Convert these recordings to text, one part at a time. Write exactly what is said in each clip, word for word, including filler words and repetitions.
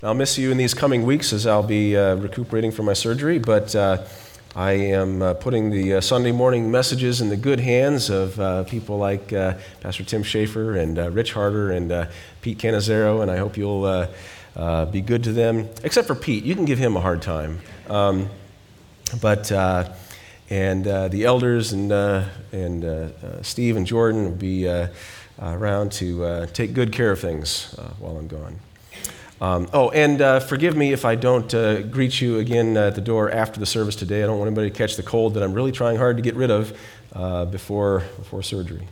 I'll miss you in these coming weeks as I'll be uh, recuperating from my surgery, but uh, I am uh, putting the uh, Sunday morning messages in the good hands of uh, people like uh, Pastor Tim Schaefer and uh, Rich Harder and uh, Pete Canizero, and I hope you'll uh, uh, be good to them, except for Pete. You can give him a hard time. Um, but, uh, and uh, the elders and, uh, and uh, uh, Steve and Jordan will be uh, around to uh, take good care of things uh, while I'm gone. Um, oh, and uh, forgive me if I don't uh, greet you again at the door after the service today. I don't want anybody to catch the cold that I'm really trying hard to get rid of uh, before before surgery.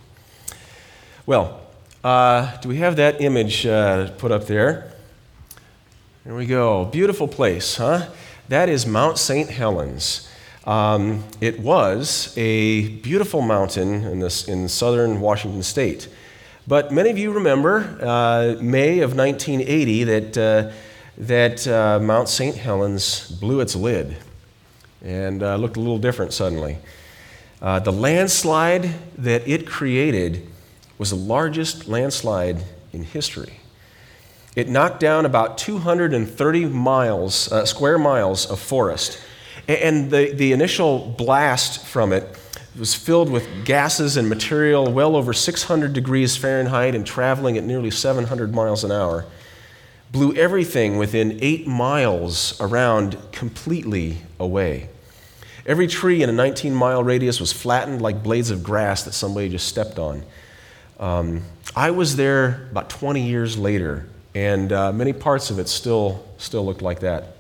Well, uh, do we have that image uh, put up there? There we go. Beautiful place, huh? That is Mount Saint Helens. Um, it was a beautiful mountain in this in southern Washington state. But many of you remember uh, May of nineteen eighty that, uh, that uh, Mount Saint Helens blew its lid and uh, looked a little different suddenly. Uh, the landslide that it created was the largest landslide in history. It knocked down about two hundred thirty miles, uh, square miles of forest. And the, the initial blast from it was filled with gases and material well over six hundred degrees Fahrenheit and traveling at nearly seven hundred miles an hour. Blew everything within eight miles around completely away. Every tree in a nineteen mile radius was flattened like blades of grass that somebody just stepped on. Um, I was there about twenty years later, and uh, many parts of it still, still looked like that.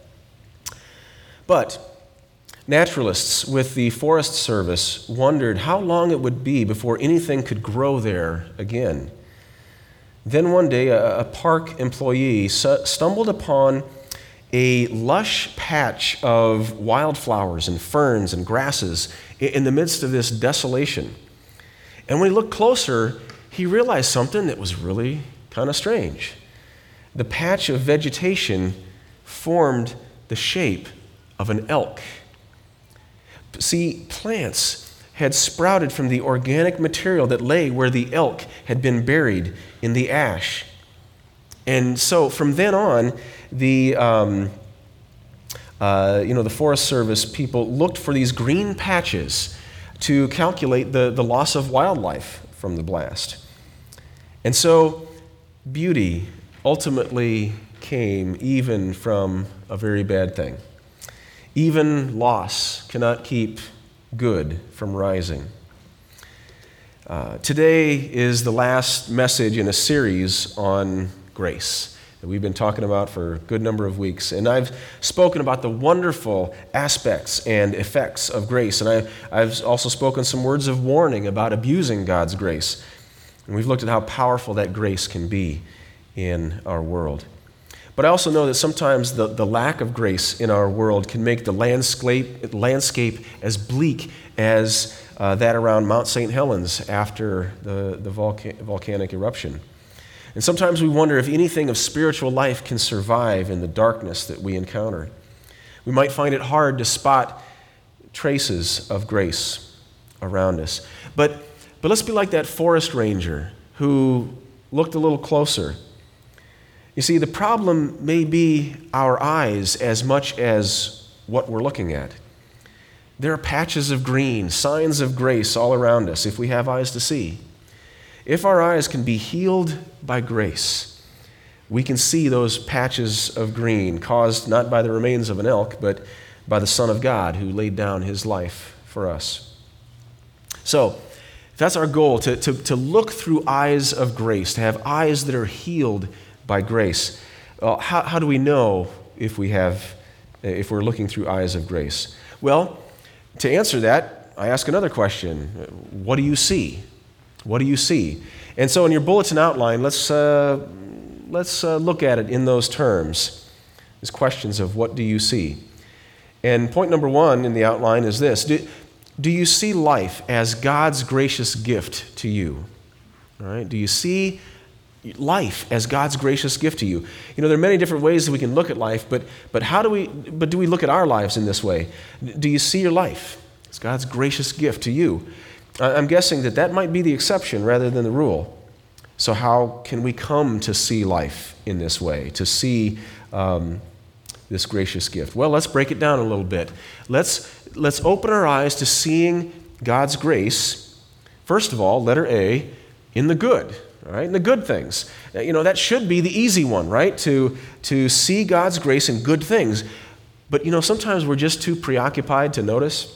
But naturalists with the Forest Service wondered how long it would be before anything could grow there again. Then one day, a, a park employee su- stumbled upon a lush patch of wildflowers and ferns and grasses in, in the midst of this desolation. And when he looked closer, he realized something that was really kind of strange. The patch of vegetation formed the shape of an elk. See, plants had sprouted from the organic material that lay where the elk had been buried in the ash. And so from then on, the um, uh, you know the Forest Service people looked for these green patches to calculate the, the loss of wildlife from the blast. And so beauty ultimately came even from a very bad thing. Even loss cannot keep good from rising. Uh, today is the last message in a series on grace that we've been talking about for a good number of weeks. And I've spoken about the wonderful aspects and effects of grace. And I, I've also spoken some words of warning about abusing God's grace. And we've looked at how powerful that grace can be in our world. But I also know that sometimes the, the lack of grace in our world can make the landscape, landscape as bleak as uh, that around Mount Saint Helens after the, the volca- volcanic eruption. And sometimes we wonder if anything of spiritual life can survive in the darkness that we encounter. We might find it hard to spot traces of grace around us. But, but let's be like that forest ranger who looked a little closer. You see, the problem may be our eyes as much as what we're looking at. There are patches of green, signs of grace all around us if we have eyes to see. If our eyes can be healed by grace, we can see those patches of green caused not by the remains of an elk, but by the Son of God who laid down his life for us. So, if that's our goal, to, to, to look through eyes of grace, to have eyes that are healed by grace. Uh, how, how do we know if we have, if we're looking through eyes of grace? Well, to answer that, I ask another question. What do you see? What do you see? And so in your bulletin outline, let's uh, let's uh, look at it in those terms. These questions of what do you see? And point number one in the outline is this. Do, do you see life as God's gracious gift to you? All right? Do you see life as God's gracious gift to you? You know, there are many different ways that we can look at life, but but how do we but do we look at our lives in this way? Do you see your life as God's gracious gift to you? I'm guessing that that might be the exception rather than the rule. So how can we come to see life in this way, to see um, this gracious gift? Well, let's break it down a little bit. Let's, let's open our eyes to seeing God's grace, first of all, letter A, in the good, all right, in the good things. You know, that should be the easy one, right, to, to see God's grace in good things. But, you know, sometimes we're just too preoccupied to notice.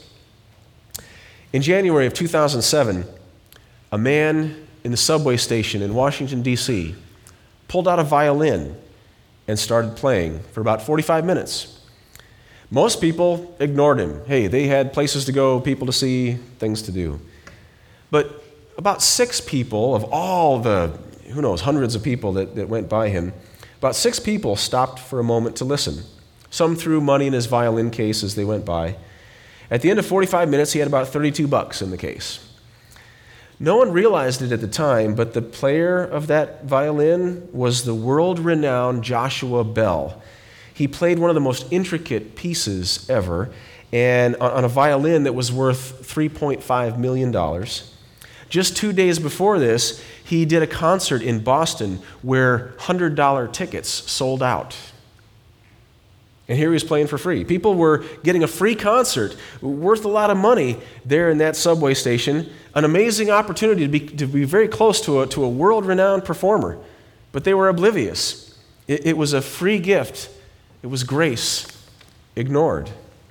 In January of two thousand seven, a man in the subway station in Washington, D C, pulled out a violin and started playing for about forty-five minutes. Most people ignored him. Hey, they had places to go, people to see, things to do. But about six people of all the, who knows, hundreds of people that, that went by him, about six people stopped for a moment to listen. Some threw money in his violin case as they went by. At the end of forty-five minutes, he had about thirty-two bucks in the case. No one realized it at the time, but the player of that violin was the world-renowned Joshua Bell. He played one of the most intricate pieces ever, and on a violin that was worth three point five million dollars. Just two days before this, he did a concert in Boston where one hundred dollar tickets sold out. And here he was playing for free. People were getting a free concert worth a lot of money there in that subway station, an amazing opportunity to be, to be very close to a, to a world-renowned performer. But they were oblivious. It, it was a free gift. It was grace, ignored.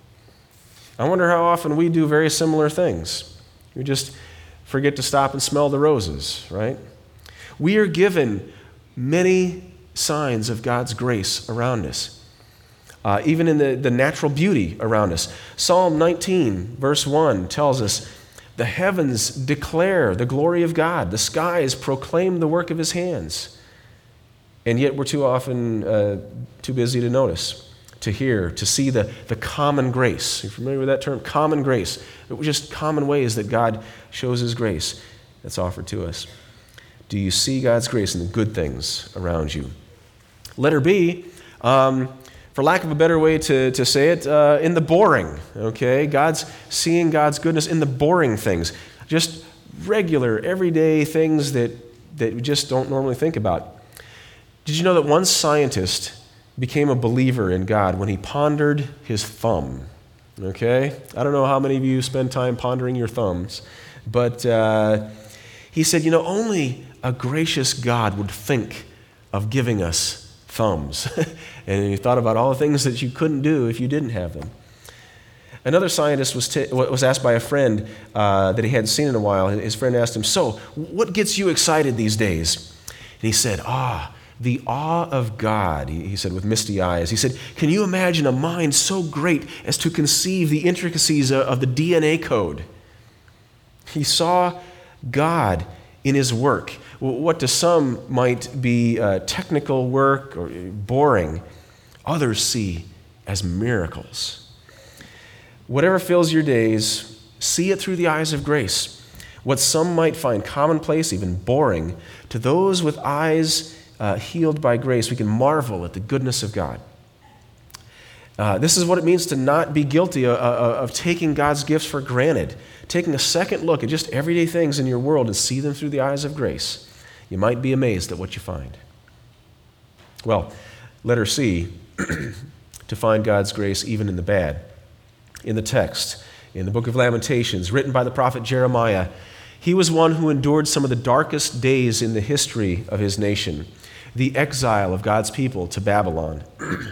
I wonder how often we do very similar things. We just forget to stop and smell the roses, right? We are given many signs of God's grace around us. Uh, even in the, the natural beauty around us. Psalm nineteen, verse one tells us, the heavens declare the glory of God. The skies proclaim the work of his hands. And yet we're too often uh, too busy to notice, to hear, to see the, the common grace. Are you familiar with that term? Common grace. It was just common ways that God shows his grace that's offered to us. Do you see God's grace in the good things around you? Letter B, um, for lack of a better way to, to say it, uh, in the boring, okay? God's seeing God's goodness in the boring things. Just regular, everyday things that, that we just don't normally think about. Did you know that one scientist became a believer in God when he pondered his thumb? Okay? I don't know how many of you spend time pondering your thumbs, but uh, he said, you know, only a gracious God would think of giving us thumbs. And he thought about all the things that you couldn't do if you didn't have them. Another scientist was, t- was asked by a friend uh, that he hadn't seen in a while. His friend asked him, so, what gets you excited these days? And he said, ah, the awe of God, he, he said with misty eyes. He said, can you imagine a mind so great as to conceive the intricacies of, of the D N A code? He saw God in his work. What to some might be uh, technical work or boring, others see as miracles. Whatever fills your days, see it through the eyes of grace. What some might find commonplace, even boring, to those with eyes uh, healed by grace, we can marvel at the goodness of God. Uh, this is what it means to not be guilty of, of, of taking God's gifts for granted, taking a second look at just everyday things in your world and see them through the eyes of grace. You might be amazed at what you find. Well, letter C, to find God's grace even in the bad. In the text, in the book of Lamentations, written by the prophet Jeremiah, he was one who endured some of the darkest days in the history of his nation, the exile of God's people to Babylon.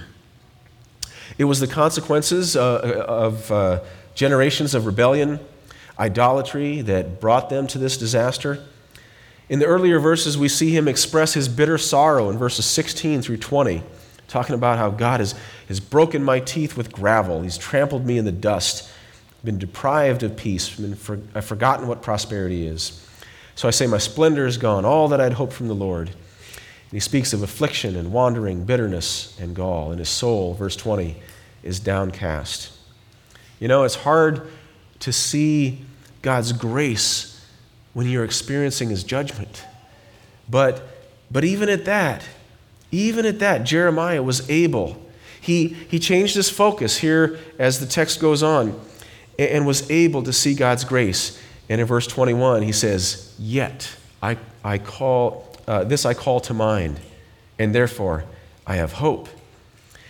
It was the consequences uh, of uh, generations of rebellion, idolatry that brought them to this disaster. In the earlier verses, we see him express his bitter sorrow in verses sixteen through twenty, talking about how God has, has broken my teeth with gravel. He's trampled me in the dust, been deprived of peace, been for, I've forgotten what prosperity is. So I say, my splendor is gone, all that I'd hoped from the Lord. And he speaks of affliction and wandering, bitterness and gall, and his soul, verse twenty, is downcast. You know, it's hard to see God's grace when you're experiencing his judgment. But, but even at that, even at that, Jeremiah was able. He, he changed his focus here as the text goes on and, and was able to see God's grace. And in verse twenty-one, he says, yet I, I call, uh, this I call to mind, and therefore I have hope.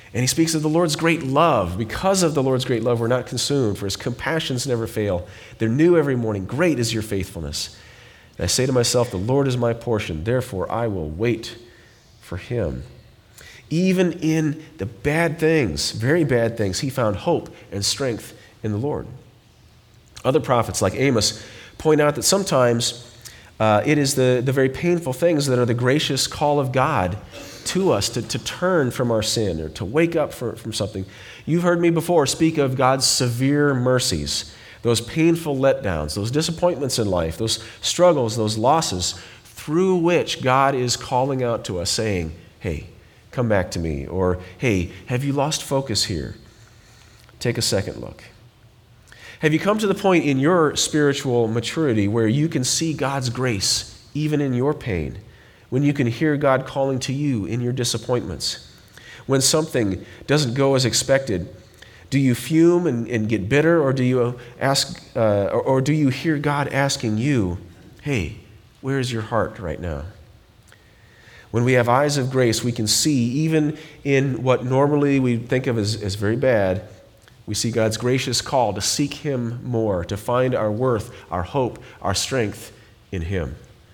And he speaks of the Lord's great love. Because of the Lord's great love, we're not consumed, for his compassions never fail. They're new every morning. Great is your faithfulness. And I say to myself, the Lord is my portion. Therefore, I will wait for him. Even in the bad things, very bad things, he found hope and strength in the Lord. Other prophets like Amos point out that sometimes uh, it is the, the very painful things that are the gracious call of God to us to, to turn from our sin or to wake up for, from something. You've heard me before speak of God's severe mercies, those painful letdowns, those disappointments in life, those struggles, those losses through which God is calling out to us saying, hey, come back to me, or hey, have you lost focus here? Take a second look. Have you come to the point in your spiritual maturity where you can see God's grace even in your pain? When you can hear God calling to you in your disappointments? When something doesn't go as expected, do you fume and, and get bitter, or do you ask, uh, or, or do you hear God asking you, hey, where is your heart right now? When we have eyes of grace, we can see, even in what normally we think of as, as very bad, we see God's gracious call to seek him more, to find our worth, our hope, our strength in him.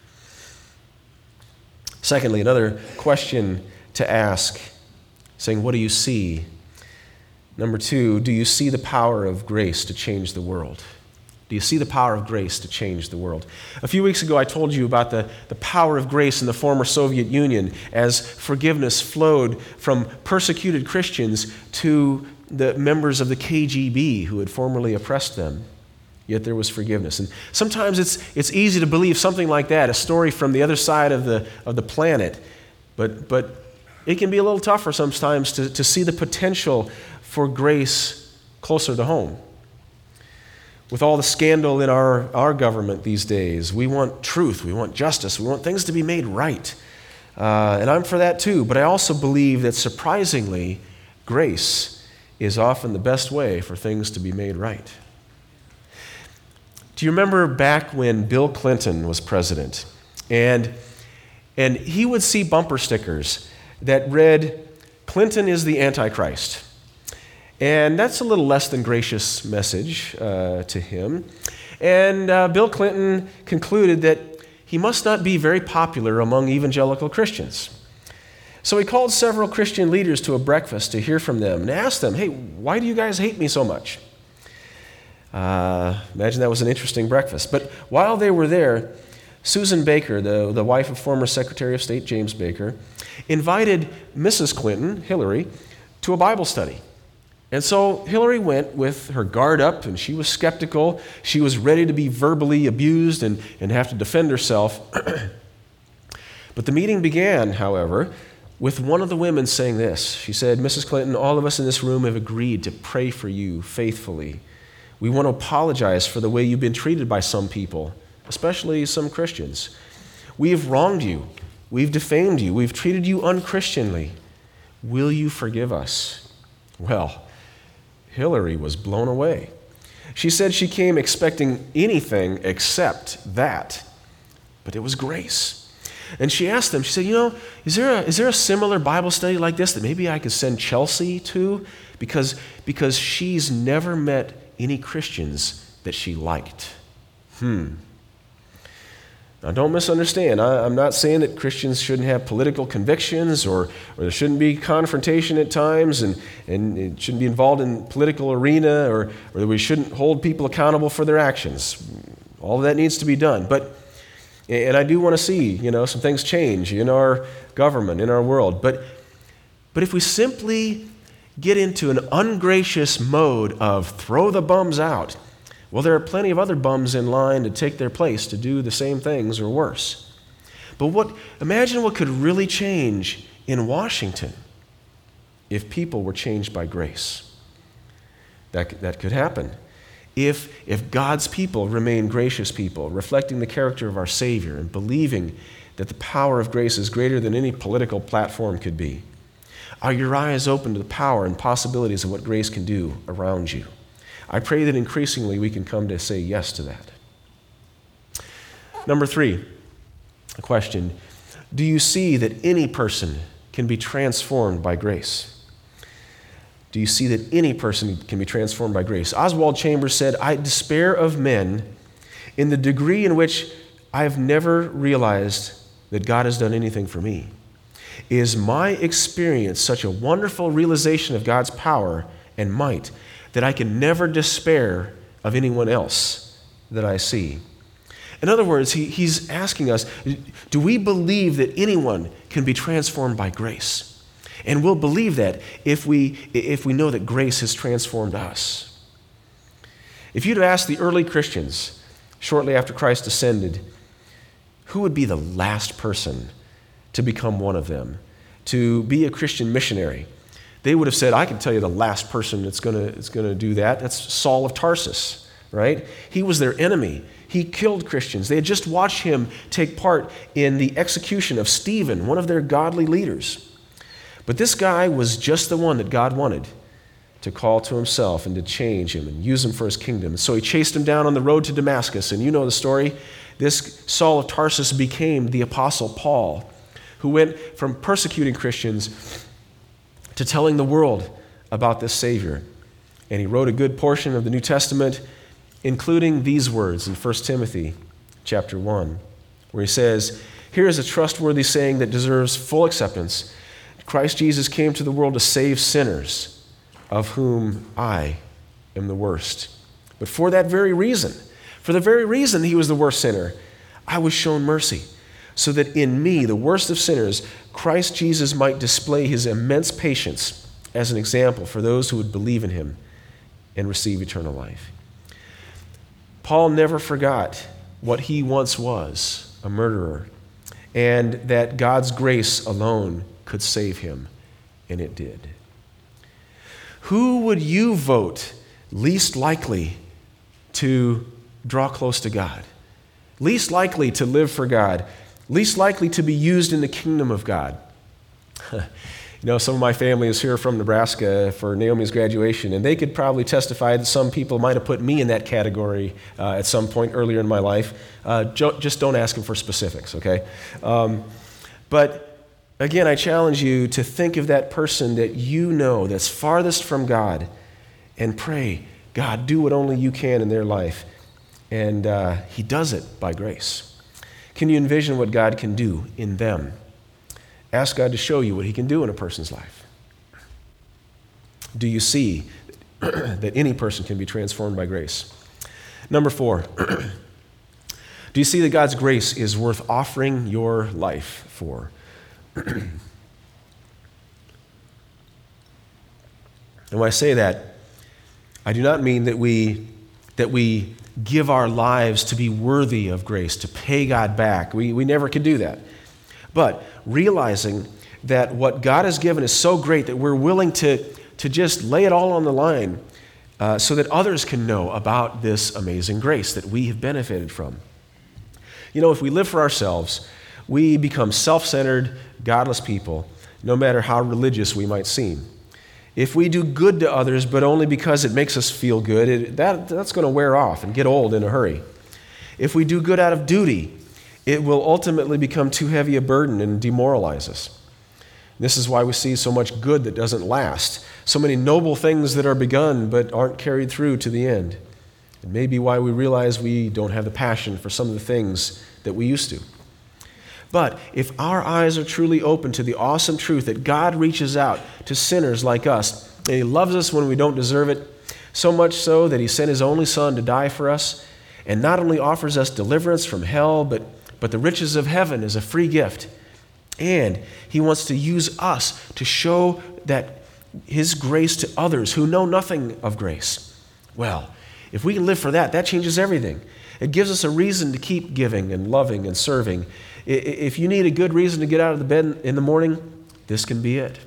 Secondly, another question to ask, saying, what do you see? Number two, do you see the power of grace to change the world? Do you see the power of grace to change the world? A few weeks ago, I told you about the, the power of grace in the former Soviet Union as forgiveness flowed from persecuted Christians to the members of the K G B who had formerly oppressed them. Yet there was forgiveness. And sometimes it's it's easy to believe something like that, a story from the other side of the of the planet. But but it can be a little tougher sometimes to, to see the potential for grace closer to home. With all the scandal in our, our government these days, we want truth, we want justice, we want things to be made right. Uh, and I'm for that too, but I also believe that surprisingly, grace is often the best way for things to be made right. Do you remember back when Bill Clinton was president? And, and he would see bumper stickers that read, Clinton is the Antichrist. And that's a little less than gracious message uh, to him. And uh, Bill Clinton concluded that he must not be very popular among evangelical Christians. So he called several Christian leaders to a breakfast to hear from them and asked them, hey, why do you guys hate me so much? Uh, imagine that was an interesting breakfast. But while they were there, Susan Baker, the, the wife of former Secretary of State James Baker, invited Missus Clinton, Hillary, to a Bible study. And so Hillary went with her guard up, and she was skeptical. She was ready to be verbally abused and, and have to defend herself. But the meeting began, however, with one of the women saying this. She said, Missus Clinton, all of us in this room have agreed to pray for you faithfully. We want to apologize for the way you've been treated by some people, especially some Christians. We have wronged you. We've defamed you. We've treated you unchristianly. Will you forgive us? Well, Hillary was blown away. She said she came expecting anything except that, but it was grace. And she asked them, she said, you know, is there a, is there a similar Bible study like this that maybe I could send Chelsea to? Because, because she's never met any Christians that she liked. Hmm. Now, don't misunderstand. I, I'm not saying that Christians shouldn't have political convictions or, or there shouldn't be confrontation at times and, and it shouldn't be involved in political arena or, or that we shouldn't hold people accountable for their actions. All of that needs to be done. But And I do want to see, you know, some things change in our government, in our world. But, but if we simply get into an ungracious mode of throw the bums out, well, there are plenty of other bums in line to take their place to do the same things or worse. But what, imagine what could really change in Washington if people were changed by grace. That, that could happen. If, if God's people remain gracious people, reflecting the character of our Savior and believing that the power of grace is greater than any political platform could be, are your eyes open to the power and possibilities of what grace can do around you? I pray that increasingly we can come to say yes to that. Number three, a question. Do you see that any person can be transformed by grace? do you see that any person can be transformed by grace? Oswald Chambers said, I despair of men in the degree in which I have never realized that God has done anything for me. Is my experience such a wonderful realization of God's power and might that I can never despair of anyone else that I see? In other words, he, he's asking us, do we believe that anyone can be transformed by grace? And we'll believe that if we, if we know that grace has transformed us. If you'd have asked the early Christians shortly after Christ ascended, who would be the last person to become one of them, to be a Christian missionary? They would have said, I can tell you the last person that's going to that's going to do that. That's Saul of Tarsus, right? He was their enemy. He killed Christians. They had just watched him take part in the execution of Stephen, one of their godly leaders. But this guy was just the one that God wanted to call to himself and to change him and use him for his kingdom. So he chased him down on the road to Damascus. And you know the story. This Saul of Tarsus became the Apostle Paul, who went from persecuting Christians to telling the world about this Savior. And he wrote a good portion of the New Testament, including these words in First Timothy chapter one, where he says, here is a trustworthy saying that deserves full acceptance. Christ Jesus came to the world to save sinners, of whom I am the worst. But for that very reason, for the very reason he was the worst sinner, I was shown mercy, so that in me, the worst of sinners, Christ Jesus might display his immense patience as an example for those who would believe in him and receive eternal life. Paul never forgot what he once was, a murderer, and that God's grace alone could save him, and it did. Who would you vote least likely to draw close to God? Least likely to live for God? Least likely to be used in the kingdom of God? You know, some of my family is here from Nebraska for Naomi's graduation, and they could probably testify that some people might have put me in that category uh, at some point earlier in my life. Uh, jo- just don't ask them for specifics, okay? Um, but again, I challenge you to think of that person that you know that's farthest from God and pray, God, do what only you can in their life. And uh, he does it by grace. Can you envision what God can do in them? Ask God to show you what he can do in a person's life. Do you see that any person can be transformed by grace? Number four, do you see that God's grace is worth offering your life for? And when I say that, I do not mean that we that we give our lives to be worthy of grace, to pay God back. We, we never could do that. But realizing that what God has given is so great that we're willing to, to just lay it all on the line uh, so that others can know about this amazing grace that we have benefited from. You know, if we live for ourselves, we become self-centered, godless people, no matter how religious we might seem. If we do good to others, but only because it makes us feel good, it, that, that's going to wear off and get old in a hurry. If we do good out of duty, it will ultimately become too heavy a burden and demoralize us. This is why we see so much good that doesn't last, so many noble things that are begun but aren't carried through to the end. It may be why we realize we don't have the passion for some of the things that we used to. But if our eyes are truly open to the awesome truth that God reaches out to sinners like us, and he loves us when we don't deserve it, so much so that he sent his only son to die for us, and not only offers us deliverance from hell, but, but the riches of heaven as a free gift, and he wants to use us to show that his grace to others who know nothing of grace. Well, if we can live for that, that changes everything. It gives us a reason to keep giving and loving and serving. If you need a good reason to get out of the bed in the morning, this can be it.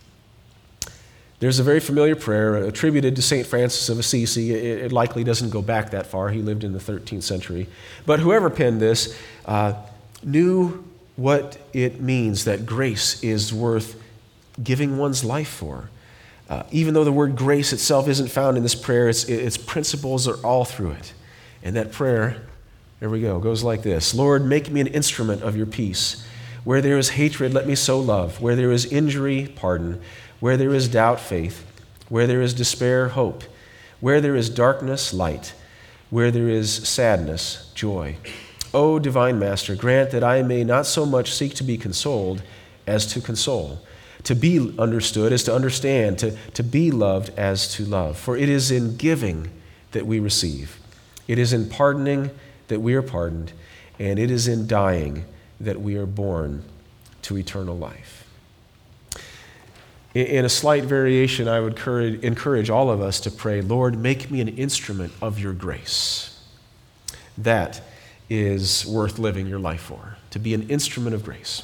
There's a very familiar prayer attributed to Saint Francis of Assisi. It likely doesn't go back that far. He lived in the thirteenth century. But whoever penned this uh, knew what it means that grace is worth giving one's life for. Uh, even though the word grace itself isn't found in this prayer, its, its principles are all through it. And that prayer, there we go, goes like this. Lord, make me an instrument of your peace. Where there is hatred, let me sow love. Where there is injury, pardon. Where there is doubt, faith. Where there is despair, hope. Where there is darkness, light. Where there is sadness, joy. O divine Master, grant that I may not so much seek to be consoled as to console, to be understood as to understand, to, to be loved as to love. For it is in giving that we receive. It is in pardoning that we are pardoned, and it is in dying that we are born to eternal life. In, in a slight variation, I would encourage, encourage all of us to pray, Lord, make me an instrument of your grace. That is worth living your life for, to be an instrument of grace.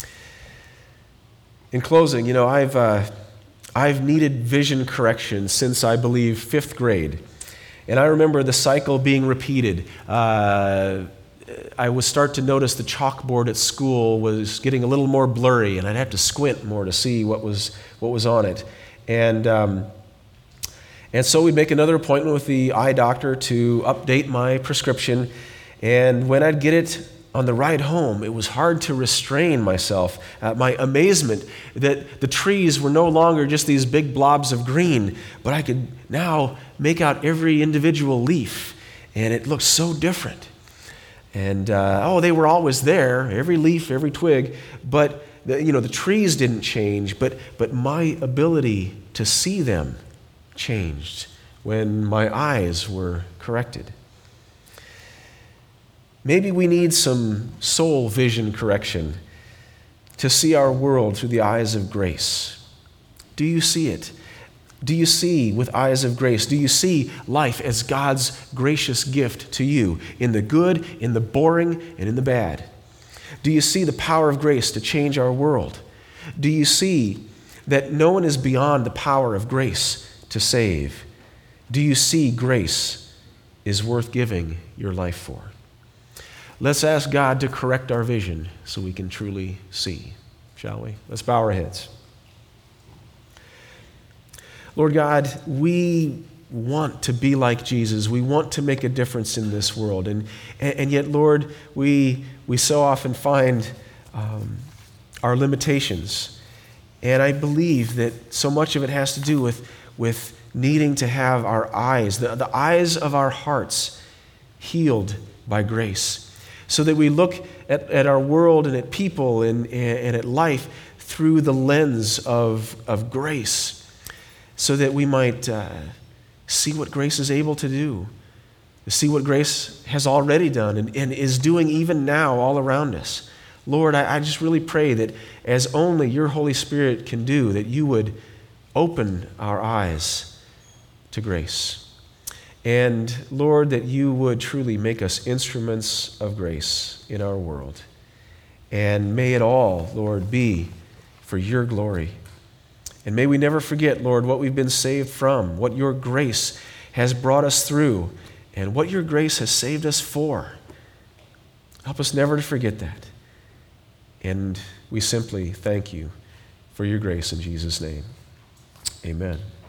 In closing, you know, I've uh, I've needed vision correction since, I believe, fifth grade. And I remember the cycle being repeated. Uh, I would start to notice the chalkboard at school was getting a little more blurry, and I'd have to squint more to see what was what was on it. And um, and so we'd make another appointment with the eye doctor to update my prescription. And when I'd get it on the ride home, it was hard to restrain myself. Uh, my amazement that the trees were no longer just these big blobs of green, but I could now make out every individual leaf, and it looked so different. And, uh, oh, they were always there, every leaf, every twig, but, the, you know, the trees didn't change, but, but my ability to see them changed when my eyes were corrected. Maybe we need some soul vision correction to see our world through the eyes of grace. Do you see it? Do you see with eyes of grace? Do you see life as God's gracious gift to you in the good, in the boring, and in the bad? Do you see the power of grace to change our world? Do you see that no one is beyond the power of grace to save? Do you see grace is worth giving your life for? Let's ask God to correct our vision so we can truly see, shall we? Let's bow our heads. Lord God, we want to be like Jesus. We want to make a difference in this world. And, and yet, Lord, we, we so often find um, our limitations. And I believe that so much of it has to do with, with needing to have our eyes, the, the eyes of our hearts, healed by grace, so that we look at, at our world and at people and, and at life through the lens of, of grace, so that we might uh, see what grace is able to do, see what grace has already done and, and is doing even now all around us. Lord, I, I just really pray that as only your Holy Spirit can do, that you would open our eyes to grace. And Lord, that you would truly make us instruments of grace in our world. And may it all, Lord, be for your glory. And may we never forget, Lord, what we've been saved from, what your grace has brought us through, and what your grace has saved us for. Help us never to forget that. And we simply thank you for your grace in Jesus' name. Amen.